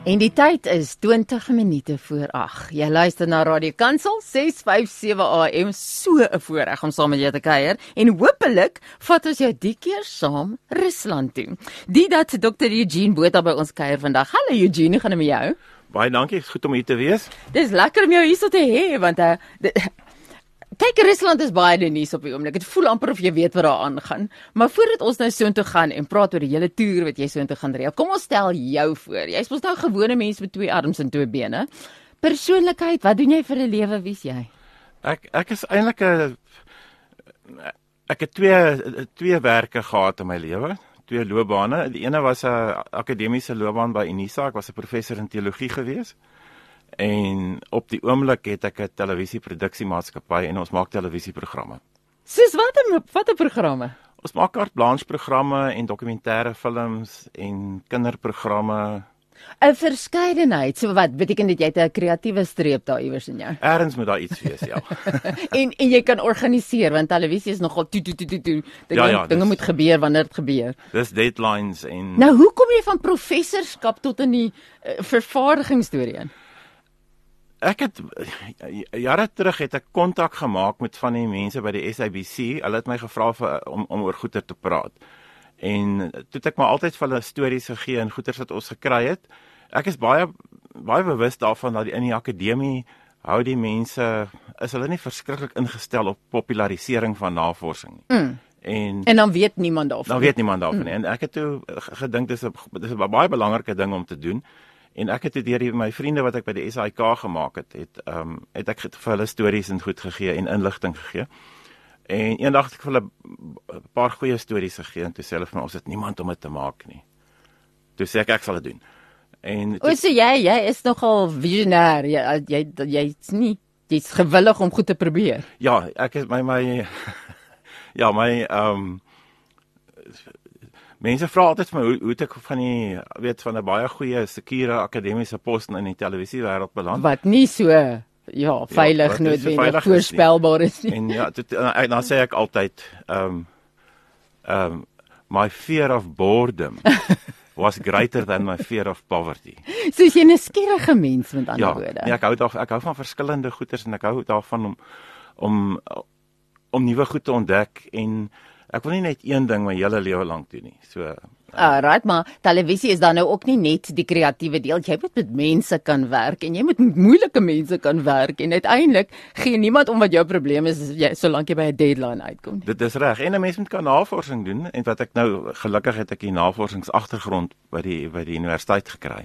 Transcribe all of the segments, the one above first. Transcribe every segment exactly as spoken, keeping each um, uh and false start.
En die tyd is twintig minute voor agt. Jy luister na Radio Kansel ses vyf sewe A M, so 'n voorreg om saam met jou te kuier. En hopelik vat ons jou die keer saam Rusland toe. Die dat dokter Eugene Botha by ons kuier vandag. Hallo Eugene, hoe gaan dit met jou? Baie dankie, is goed om hier te wees. Dis lekker om jou hier so te hê, want uh, kyk, Rusland is baie in nuus op die oomblik. Dit voel amper of jy weet wat daar aangaan. Maar voordat ons nou soontoe gaan en praat oor die hele toer wat jy soontoe gaan reël, kom ons stel jou voor. Jy's mos nou 'n gewone mens met twee arms en twee bene. Persoonlikheid, wat doen jy vir 'n lewe? Wie's jy? Ek ek is eintlik 'n ek het twee twee werke gehad in my lewe, twee loopbane. Die ene was 'n akademiese loopbaan by Unisa. Ek was 'n professor in teologie gewees. En op die oomblik het ek 'n televisieproduksiemaatskappy en ons maak televisieprogramme. Soos wat 'n wat 'n programme? Ons maak carte blanche programme en dokumentêre films en kinderprogramme. 'n Verskeidenheid. So wat beteken dit jy het 'n kreatiewe streep daar iewers in jou? Ergens moet daar iets wees, ja. en en jy kan organiseer, want televisie is nogal toe toe toe toe toe. Dinge, Ja, ja, dinge dis- moet gebeur wanneer dit gebeur. Dis deadlines en Nou, hoe kom jy van professorskap tot in die uh, vervaardigingsstorie in? Ek het jare terug het ek kontak gemaak met van die mense by die S A B C. Hulle het my gevra vir, om om oor goeie te praat. En toe het ek maar altyd vir hulle stories gegee en goeie wat ons gekry het. Ek is baie baie bewus daarvan dat die, in die akademie hou die mense is hulle nie verskriklik ingestel op popularisering van navorsing nie. Mm. En En dan weet niemand daarvan. dan weet niemand daarvan nie. En ek het toe gedink dis 'n dis 'n baie belangrike ding om te doen. En ek het deur die, my vriende wat ek by die S A I K gemaak het, het ehm um, het ek vir hulle stories en goed gegee en inligting gegee. En eendag het ek vir hulle 'n paar goeie stories gegee en toe sê hulle vir my ons het niemand om dit te maak nie. Toe sê ek ek sal dit doen. En O, so jy jy is nogal visionêr. Jy jy jy's nie jy's gewillig om goed te probeer. ja, ek is my my ja, my ehm um, mense vra altyd vir my hoe hoe het ek van die weet van 'n baie goeie sekure akademiese pos in die televisiewêreld beland. Wat nie so ja, veilig wat nie so noodwendig veilig is nie. voorspelbaar is nie. En ja, dit, en dan sê ek altyd ehm um, ehm um, my fear of boredom was greater than my fear of poverty. So is jy 'n nuuskierige mens met ander Ja, woorde. nee, ek hou daar ek hou van verskillende goeders en ek hou daarvan om om om nuwe goed te ontdek en ek wil nie net een ding my hele lewe lank doen nie. So Alright, maar televisie is dan nou ook nie net die kreatiewe deel. Jy moet met mense kan werk en jy moet met moeilike mense kan werk en uiteindelik gee niemand om wat jou probleem is jy, solank jy by 'n deadline uitkom. dit is reg. En 'n mens moet kan navorsing doen en wat ek nou gelukkig het ek die navorsingsagtergrond by die by die universiteit gekry.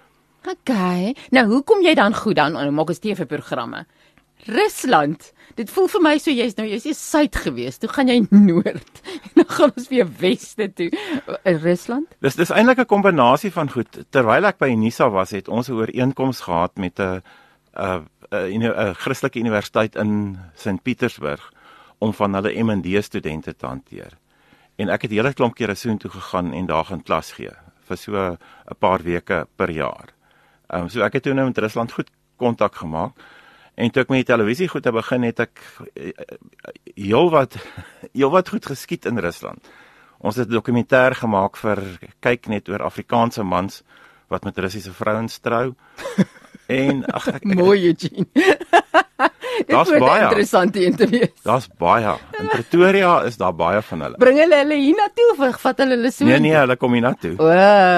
Okay. Nou, hoe kom jy dan goed dan nou maak ons T V-programme? Rusland. Dit voel vir my so jy's nou jy's nie suid gewees. Toe gaan jy noord. En dan gaan ons weer weste toe. In Rusland? Dis dis eintlik 'n kombinasie van goed. Terwyl ek by Unisa was, het ons 'n ooreenkoms gehad met 'n 'n 'n 'n Christelike universiteit in Sint Petersburg om van hulle M en D studente te hanteer. En ek het hele klomp kere soontoe gegaan en daar gaan klas gee vir so 'n paar weke per jaar. Ehm um, so ek het toe nou met Rusland goed kontak gemaak. En toe ek met die televisie goed te begin het ek heel wat heel wat goed geskied in Rusland. Ons het 'n dokumentêr gemaak vir kyk net oor Afrikaanse mans wat met Russiese vrouens trou. En ag ek, ek Mooi, Eugene. Dit Daar's word 'n baie. interessante een te wees. daar's baie. In Pretoria is daar baie van hulle. Bring hulle hulle hiernatoe of vat hulle hulle so? Nee nee, hulle kom hiernatoe. O.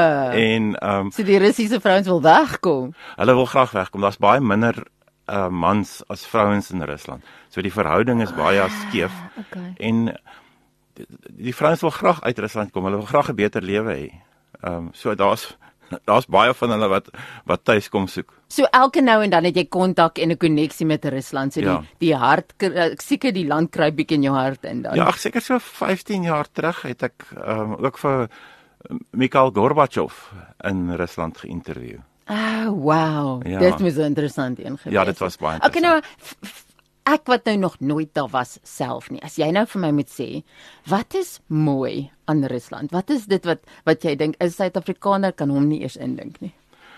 En ehm um, So die Russiese vrouens wil wegkom. hulle wil graag wegkom. Daar's baie minder uh, mans as vrouens in Rusland. So die verhouding is baie skeef. Okay. En die, die vrouens wil graag uit Rusland kom. Hulle wil graag 'n beter lewe hê. Ehm um, so daar's daar's baie van hulle wat wat tuis kom soek. So elke nou en dan het jy kontak en 'n koneksie met Rusland. So die Ja. die hart ek seker die land kry bietjie in jou hart in dan. Ja, ag seker so vyftien jaar terug het ek ehm um, ook vir Mikhail Gorbachev in Rusland geïnterview. Ah, wow. Ja. Dit was 'n interessant een gewees. Ja, dit was baie Okay, interessant. nou f- f- ek wat nou nog nooit daar was self nie. As jy nou vir my moet sê, wat is mooi aan Rusland? Wat is dit wat wat jy dink 'n Suid-Afrikaner kan hom nie eers indink nie?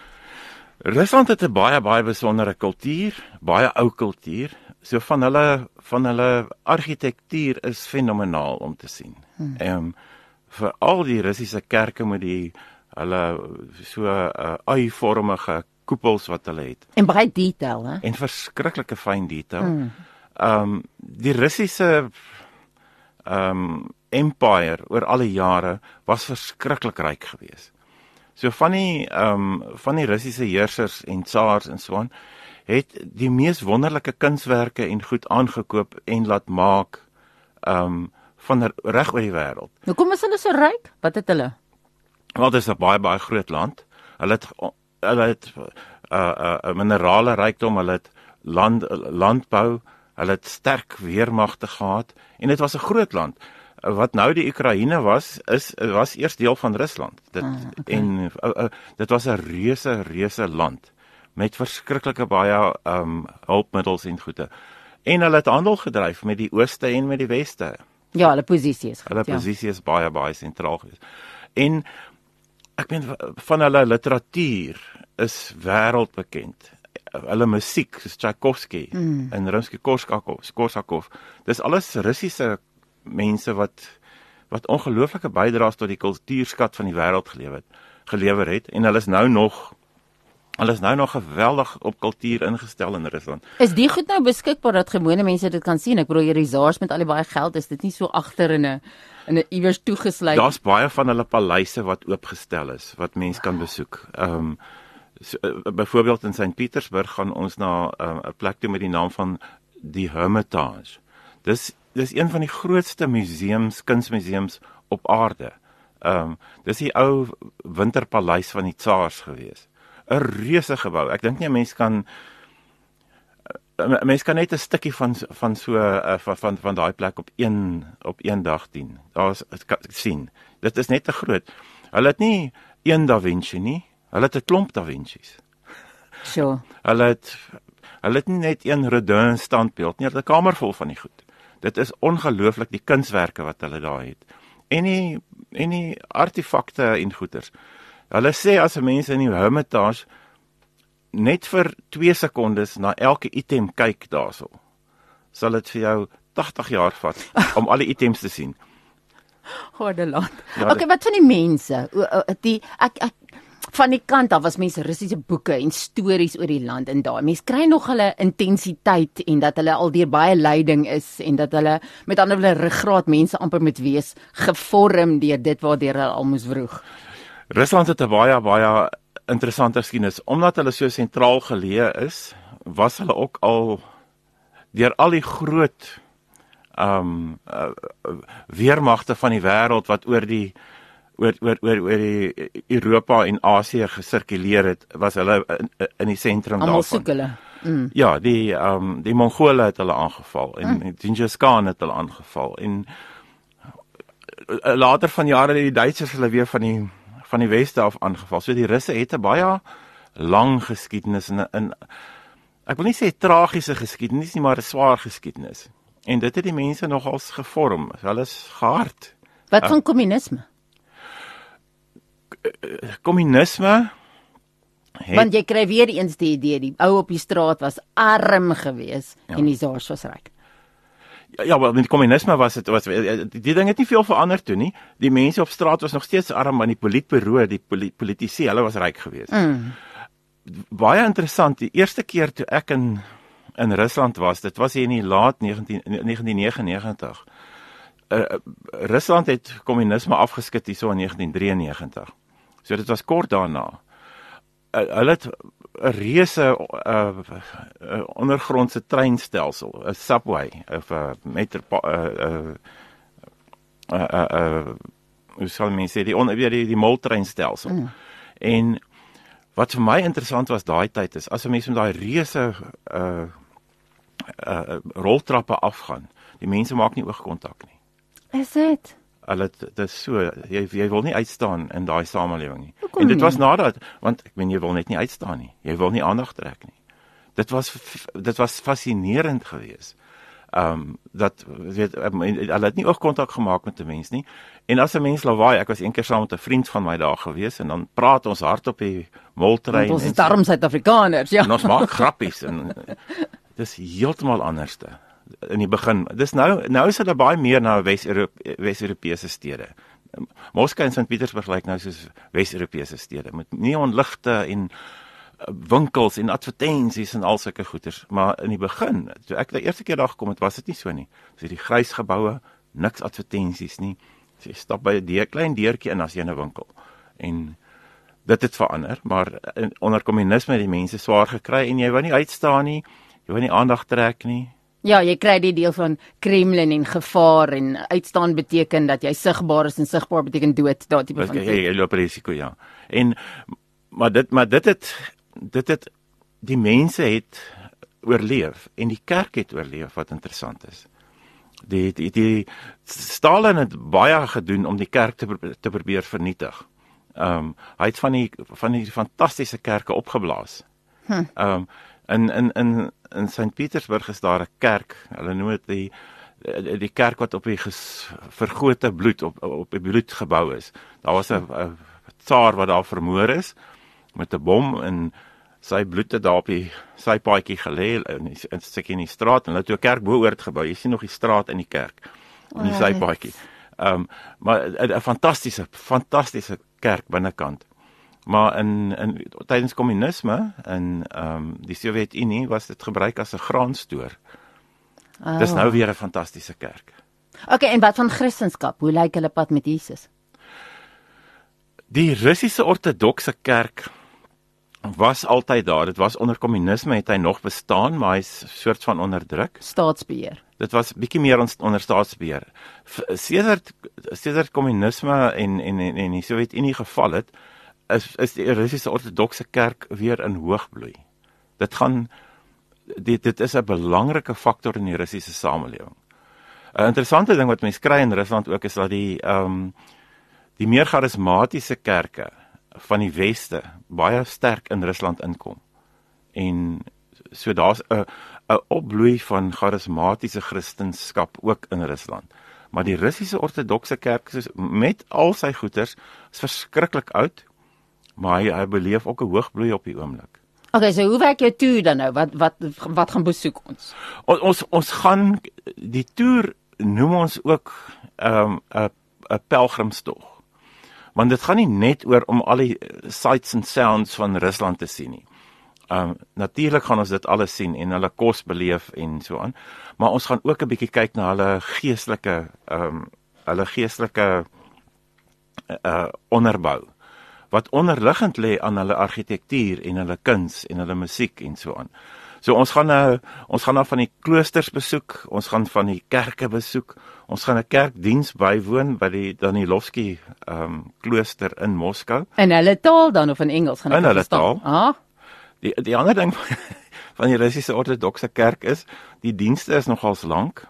Rusland het 'n baie baie besondere kultuur, baie ou kultuur. So van hulle van hulle argitektuur is fenomenaal om te sien. Ehm hmm. um, vir al die Russiese kerke met die hulle so uh, ei-vormige koepels wat hulle het. En baie detail, hè? En verskriklike fyn detail. Mm. Um die Russiese um empire oor alle jare was verskriklik ryk geweest. So van die um van die Russiese heersers en tsaars en so aan het die mees wonderlike kunswerke en goed aangekoop en laat maak um van reg oor die wêreld. Nou kom is hulle so ryk? Wat het hulle? Wel, dit is 'n baie baie groot land. Hulle het hulle het uh uh minerale rykdom, hulle het land landbou, hulle het sterk weermagte gehad en dit was 'n groot land. Wat nou die Oekraïne was, is was eers deel van Rusland. Dit ah, okay. en uh, uh, dit was 'n reuse reuse land met verskriklike baie um hulpmiddels en goede. En hulle het handel gedryf met die ooste en met die weste. Ja, hulle posisie is goed. Hulle ja. posisie is baie baie sentraal geweest. En ek meen van hulle literatuur is wêreldbekend. Hulle musiek, soos Tchaikovsky mm. en Rimsky-Korsakov, Korsakov. Dis alles Russiese mense wat wat ongelooflike bydraes tot die kultuurskat van die wêreld gelewer het, gelewer het en hulle is nou nog hulle is nou nog geweldig op kultuur ingestel in Rusland. Is die goed nou beskikbaar dat gewone mense dit kan sien? Ek bedoel hierdie Zaars met al die baie geld, is dit nie so agter in 'n in 'n iewers toegesluit? Daar's baie van hulle paleise wat oopgestel is wat mense kan besoek. Ehm um, so, uh, byvoorbeeld in Saint Petersburg gaan ons na 'n uh, plek toe met die naam van die Hermitage. Dis dis een van die grootste museums, kunsmuseums op aarde. Ehm um, dis die ou winterpaleis van die Tsaars gewees. 'n Reuse gebou. Ek dink nie 'n mens kan 'n mens kan net 'n stukkie van van so uh, van van, van daai plek op een op een dag dien. Daar's sien. Dit is net te groot. Hulle het nie een Da Vinci nie. Hulle het 'n klomp Da Vinci's. Sure. Hulle het hulle het nie net een Rodin standbeeld nie, hulle het 'n kamer vol van die goed. Dit is ongelooflik die kunswerke wat hulle daar het. En die en die artefakte en goeders. Hulle sê as 'n mens in die Hermitage net vir twee sekondes na elke item kyk daarso, sal dit vir jou tagtig jaar vat om al die items te sien. Goeie land. Ja, okay, wat van die mense? Die ek ek van die kant af was mense Russiese boeke en stories oor die land en daai. Mense kry nog hulle intensiteit en dat hulle al deur baie lyding is en dat hulle met ander woorde ruggraat mense amper moet wees gevorm deur dit waardeur hulle al moes vroeg. Rusland het 'n baie baie interessante geskiedenis. Omdat hulle so sentraal geleë is, was hulle ook al deur al die groot um uh, weermagte van die wêreld wat oor die oor oor oor oor die Europa en Asië gesirkuleer het, was hulle in, in die sentrum daarvan. Almal soek hulle. Mm. Ja, die um die Mongole het hulle aangeval en mm. Genghis Khan het hulle aangeval en later van jare het die Duitsers hulle weer van die van die weste af aangeval. So die Russe het 'n baie lang geskiedenis en 'n ek wil nie sê tragiese geskiedenis nie, maar 'n swaar geskiedenis. En dit het die mense nogals gevorm. Hulle is gehard. Wat van kommunisme? Kommunisme het, want jy kry weer eens die idee die ou op die straat was arm geweest ja. en die Zaars was ryk. Ja, ja, maar met die kommunisme was dit was die, die ding het nie veel verander toe nie. Die mense op straat was nog steeds arm, maar die politbureau, die politici, hulle was ryk geweest. Mm. Baie interessant, die eerste keer toe ek in in Rusland was, dit was hier in die laat negentien negenennegentig. Uh, Rusland het kommunisme afgeskit hier so in negentien drieënnegentig. So dit was kort daarna. Uh, hulle het 'n reuse uh, uh, ondergrondse treinstelsel, 'n subway of 'n uh, metro uh, uh, uh, uh, uh, hoe sal mens sê die on, die, die moltreinstelsel. Mm. En wat vir my interessant was daai tyd is as 'n mens met daai reuse uh, uh, roltrappe afgaan, die mense maak nie oogkontak nie. Is dit? Hulle dit is so jy jy wil nie uitstaan in daai samelewing nie. En dit was nadat want ek meen jy wil net nie uitstaan nie. Jy wil nie aandag trek nie. Dit was dit was fascinerend geweest. Ehm um, dat weet hulle het nie oogkontak gemaak met 'n mens nie. En as 'n mens lawaai, ek was een keer saam met 'n vriend van my daar gewees en dan praat ons hard op die moltrein. Ons is darm Suid-Afrikaners, ja. En ons maak grappies en dis heeltemal anderste in die begin. Dis nou nou is dit baie meer na Wes-Europese stede. Moskou en Sint-Petersburg lyk nou soos Wes-Europese stede met neonligte en winkels en advertensies en al sulke goeders, maar in die begin, toe ek die eerste keer daar gekom het, was dit nie so nie. So die grys geboue, niks advertensies nie. So jy stap by 'n deur, klein deurtjie in as jy in 'n winkel. En dit het verander, maar in, onder kommunisme het die mense swaar gekry en jy wou nie uitstaan nie, jy wou nie aandag trek nie. Ja, jy kry die deel van Kremlin en gevaar en uitstaan beteken dat jy sigbaar is en sigbaar beteken dood, daardie tipe van Jy, jy loop risiko, ja. En maar dit maar dit het dit het die mense het oorleef en die kerk het oorleef, wat interessant is. Die die, die Stalin het baie gedoen om die kerk te te probeer vernietig. Ehm um, hy het van die van die fantastiese kerke opgeblaas. Ehm hm. um, in in in in Sint-Petersburg is daar 'n kerk. Hulle noem dit die die kerk wat op die ges, vergote bloed op op die bloed gebou is. Daar was 'n tsaar wat daar vermoor is met 'n bom en sy bloed het daar op die sy paadjie gelê in in stukkie in die straat en hulle het 'n kerk bo-oor dit gebou. Jy sien nog die straat in die kerk. In die sy paadjie. Ehm um, maar 'n fantastiese fantastiese kerk binnekant. Maar in in tydens kommunisme in ehm um, die Sowjetunie was dit gebruik as 'n graanstoor. Oh. Dis nou weer 'n fantastiese kerk. Okay, en wat van Christendom? Hoe lyk hulle pad met Jesus? Die Russiese Ortodokse Kerk was altyd daar. Dit was onder kommunisme het hy nog bestaan, maar hy's soort van onderdruk. Staatsbeheer. Dit was bietjie meer onder staatsbeheer. Sedert sedert kommunisme en en en, en die Sowjetunie geval het, is is die Russiese Ortodokse Kerk weer in hoogbloei. Dit gaan dit dit is 'n belangrike faktor in die Russiese samelewing. 'n Interessante ding wat mense kry in Rusland ook is dat die ehm um, die meer charismatiese kerke van die weste baie sterk in Rusland inkom. En so daar's 'n 'n opbloei van charismatiese Christendom ook in Rusland. Maar die Russiese Ortodokse Kerk is met al sy goeders is verskriklik oud, maar hy, hy beleef ook 'n hoogbloei op die oomblik. Okay, so hoe werk jou toer dan nou? Wat wat wat gaan besoek ons? Ons ons, ons gaan die toer noem ons ook 'n um, 'n 'n pelgrimstog. Want dit gaan nie net oor om al die sights and sounds van Rusland te sien nie. Um, natuurlik gaan ons dit alles sien en hulle kos beleef en so aan, maar ons gaan ook 'n bietjie kyk na hulle geestelike um, hulle geestelike uh, onderbou wat onderliggend lê aan hulle argitektuur en hulle kuns en hulle musiek en so aan. So ons gaan nou ons gaan nou van die kloosters besoek, ons gaan van die kerke besoek, ons gaan 'n kerkdiens bywoon by die Danilovsky ehm um, klooster in Moskou. In hulle taal dan of in Engels gaan ek verstaan? In hulle taal. Ah. Die die ander ding van die Russiese Ortodokse Kerk is, die dienste is nogals lank.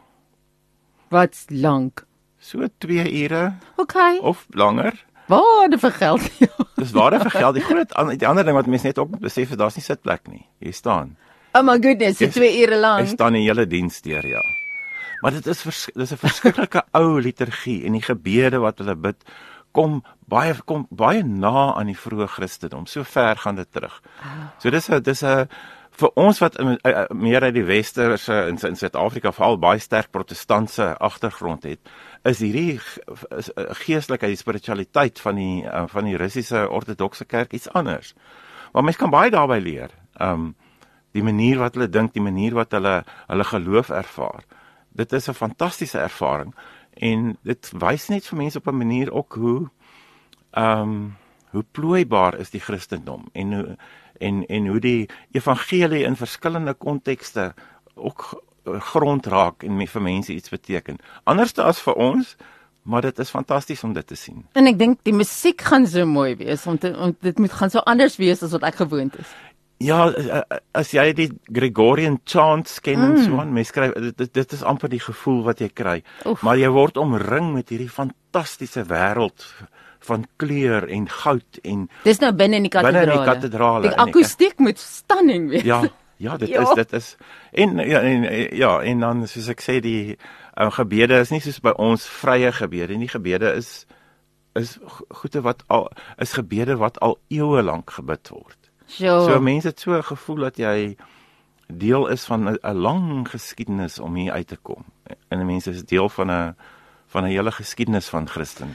Wat's lank? So twee ure. Okay. Of langer. Waarde vir geld. Dis waarde vir geld. Die groot die ander ding wat mense net ook besef is daar's nie sitplek nie. Jy staan. Oh my goodness, dit twee ure lank. Jy staan die hele diens deur, ja. Maar dit is vers, dis 'n verskriklike ou liturgie en die gebede wat hulle bid kom baie kom baie na aan die vroeë Christendom. So ver gaan dit terug. So dis 'n dis 'n vir ons wat in, uh, meer uit die westerse in, in Suid-Afrika veral baie sterk protestantse agtergrond het, is hierdie geestelike die spiritualiteit van die uh, van die Russiese Ortodokse Kerk iets anders. Maar mens kan baie daarby leer. Um die manier wat hulle dink, die manier wat hulle hulle geloof ervaar. Dit is 'n fantastiese ervaring en dit wys net vir mense op 'n manier ook hoe ehm um, hoe plooibaar is die Christendom en hoe en en hoe die evangelie in verskillende kontekste ook grond raak en vir mense iets beteken. Anderste as vir ons, maar dit is fantasties om dit te sien. En ek dink die musiek gaan so mooi wees, om, te, om dit moet gaan so anders wees as wat ek gewoond is. Ja, as jy die Gregorian chants ken mm. en so aan, mens skryf dit, dit is amper die gevoel wat jy kry. Oef. Maar jy word omring met hierdie fantastiese wêreld van kleur en goud en dis nou binne in die kathedrale. Binne in die kathedrale. Die akoestiek moet stunning wees. Ja, ja, dit ja. is dit is en ja en ja, en dan soos ek sê die uh, gebede is nie soos by ons vrye gebede nie. Gebede is is goeie wat al is gebede wat al eeue lank gebid word. Sure. So mense het so 'n gevoel dat jy deel is van 'n lang geskiedenis om hier uit te kom. En mense is deel van 'n van 'n hele geskiedenis van Christen wees.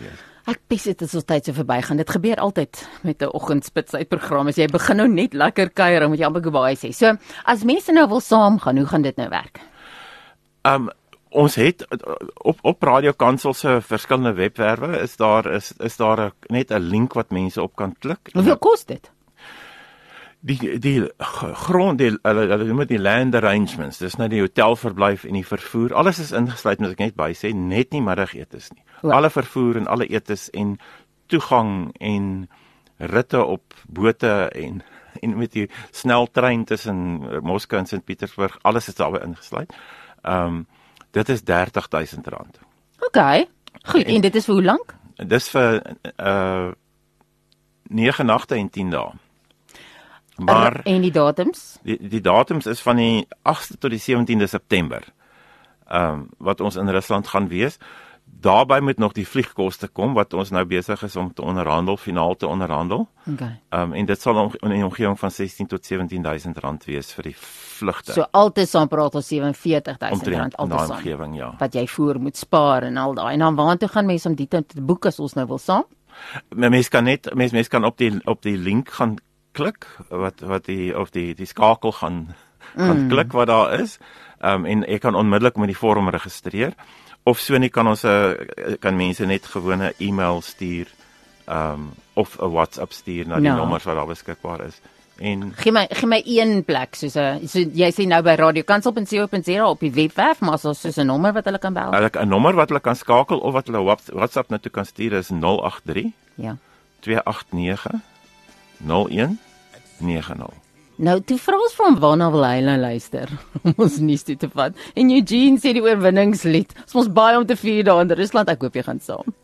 Ek pes dit as ons tyd so verbygaan. Dit gebeur altyd met 'n oggendspitsuitprogram. As jy begin nou net lekker kuier, moet jy amper goodbye sê. So, as mense nou wil saamgaan, hoe gaan dit nou werk? Um ons het op op Radio Kansel se verskillende webwerwe is daar is is daar a, net 'n link wat mense op kan klik. Hoeveel kos dit? Die die grond die hulle hulle noem dit die land arrangements. Dis nou die hotelverblyf en die vervoer. Alles is ingesluit, moet ek net by sê, net nie middagetes nie. Wow. Alle vervoer en alle etes en toegang en ritte op bote en en met die sneltrein tussen Moskou en Sint Petersburg, alles is daarby ingesluit. Ehm um, dit is dertig duisend rand. OK. Goed, en, en dit is vir hoe lank? Dis vir uh nege nagte en tien dae. Maar en die datums? Die die datums is van die agste tot die sewentiende September. Ehm um, wat ons in Rusland gaan wees. Daarbey moet nog die vliegkoste kom wat ons nou besig is om te onderhandel, finaal te onderhandel. Okay. Ehm um, en dit sal om, in 'n omgewing van sestien tot sewentien duisend rand wees vir die vlugte. So altesaam praat ons sewe en veertig duisend rand altesaam. Omgewing, ja. Wat jy voor moet spaar en al daai. En dan waartoe gaan mense om dit te boek as ons nou wil saam? Mense kan net mense mense kan op die op die link gaan klik wat wat die of die die skakel gaan mm. gaan klik wat daar is. Ehm um, en ek kan onmiddellik met die vorm registreer. Of so nie kan ons uh, kan mense net gewone e-mail stuur um, of 'n WhatsApp stuur na die no. nommers wat daar beskikbaar is. En gee my gee my een plek soos 'n so jy sê nou by radiokansel punt co punt za op die webwerf, maar so soos 'n nommer wat hulle kan bel. Hulle 'n nommer wat hulle kan skakel of wat hulle WhatsApp net toe kan stuur is nul agt drie ja twee agt nege nul een nege nul. Nou, toe vra ons van waarna wil hy nou luister om ons nuus toe te vat. En Eugene sê die oorwinningslied. Ons mos baie om te vier daar in Rusland. Ek hoop jy gaan saam.